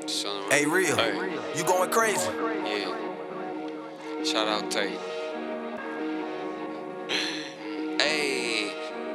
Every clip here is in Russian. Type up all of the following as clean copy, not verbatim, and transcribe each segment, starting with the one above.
Hey, real, Hey. you going crazy? Yeah. Shout out Tate. Эй.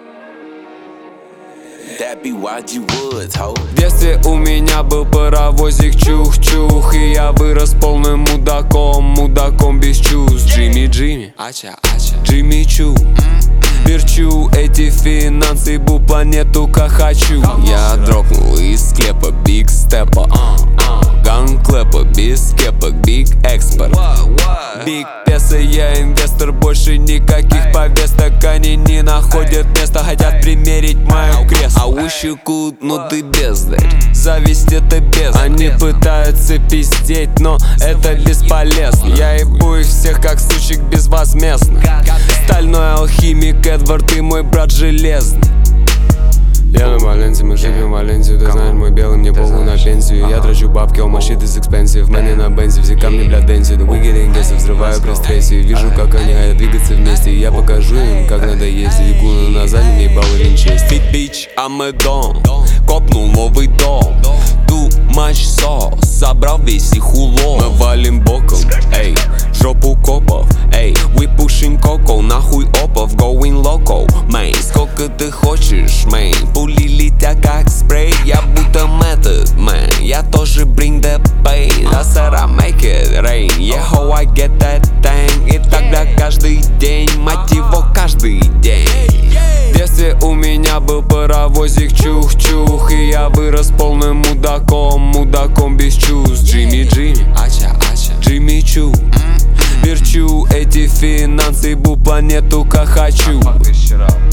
That be YG Woods, ho. В детстве у меня был паровозик чух-чух, и я вырос полным мудаком без чувств. Джимми, Ача. Джимми Чу. Верчу эти финансы, бу планету как хочу. Я дропнул из склепа биг степа, ганклепа, без кепок, биг экспорт. Биг песо, я инвестор, больше никаких повесток. Они не находят места, хотят примерить мою крест. I wish you could, но ты бездарь. Зависть это бездарь. Они пытаются пиздеть, но это бесполезно. Я ебу их всех как сучек безвозмездно. Стальной алхимик Эдвард и мой брат железный. Я на Маленте, мы живем в Валенсию. Ты знаешь, мой белый, мне похуй на пенсию. Я трачу бабки, all my shit is expensive. Мэне на бензе, все камни, бля, дэнси. The wicked and взрываю пресс-трейси. Вижу, как они хотят двигаться вместе, и я покажу им, как надо ездить. Гуну на заднем, ебал винчесть. Fit bitch, I'm a don. Копнул новый дом. Too much sauce, собрал весь их улов. Мы валим боком, эй, жопу копов, эй. We pushing coco, нахуй опов, going loco, мэй. Сколько ты хочешь, мэй? Пули летят как спрей, я будто method, man. Я тоже bring the pain. I said I make it rain, yeah, how I get that thing. И тогда каждый день, мать его, каждый день. В детстве у меня был паровозик чух-чух, и я вырос полным мудаком без чувств. Джимми, Ача. Джимми Чу. Верчу эти финансы, бу планету как хочу.